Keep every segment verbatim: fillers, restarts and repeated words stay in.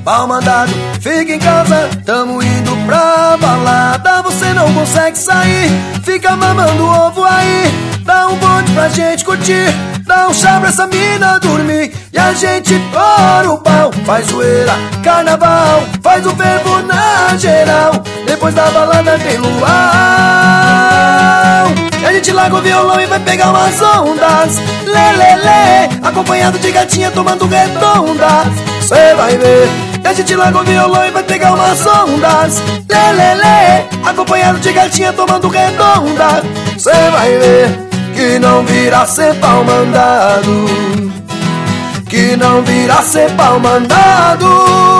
pau mandado, fica em casa, tamo indo pra balada. Você não consegue sair, fica mamando ovo aí. Dá um bonde pra gente curtir, dá um chá pra essa mina dormir. E a gente tora o pau, faz zoeira, carnaval, faz o verbo na geral. Depois da balada tem luau. E a gente larga o violão e vai pegar umas ondas, lê, lê, lê, acompanhado de gatinha tomando redonda. Cê vai ver. E a gente larga o violão e vai pegar umas ondas, lê, lê, lê, acompanhado de gatinha tomando redonda. Cê vai ver que não virá ser pau mandado, que não virá ser pau mandado.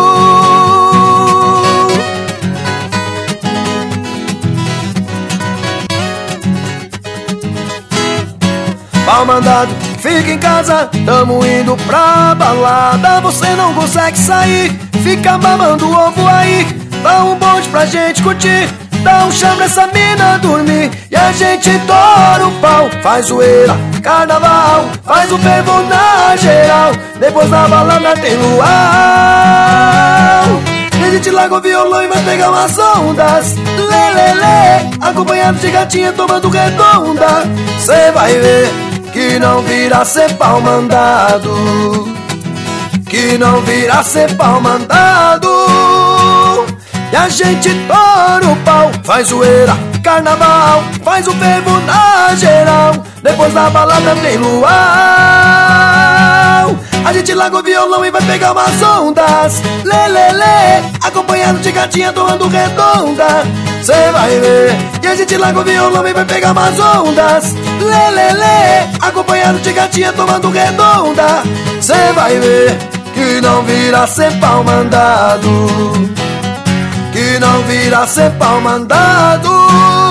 Pau mandado, fica em casa, tamo indo pra balada. Você não consegue sair, fica mamando ovo aí. Dá um bonde pra gente curtir, dá um chá pra essa mina dormir. E a gente tora o pau, faz zoeira, carnaval, faz o fervo na geral. Depois da balada tem luau. E a gente larga o violão e vai pegar umas ondas, lê, lê, lê, acompanhado de gatinha tomando redonda. Cê vai ver que não virá ser pau mandado, que não virá ser pau mandado. E a gente tora o pau, faz zoeira, carnaval, faz o fervo na geral. Depois da balada tem luau. A gente larga o violão e vai pegar umas ondas, lê, lê, lê, acompanhado de gatinha tomando redonda. Cê vai ver. E a gente larga o violão e vai pegar umas ondas, lê, lê, lê, acompanhado de gatinha tomando redonda. Cê vai ver que não virá ser pau mandado, que não virá ser pau mandado.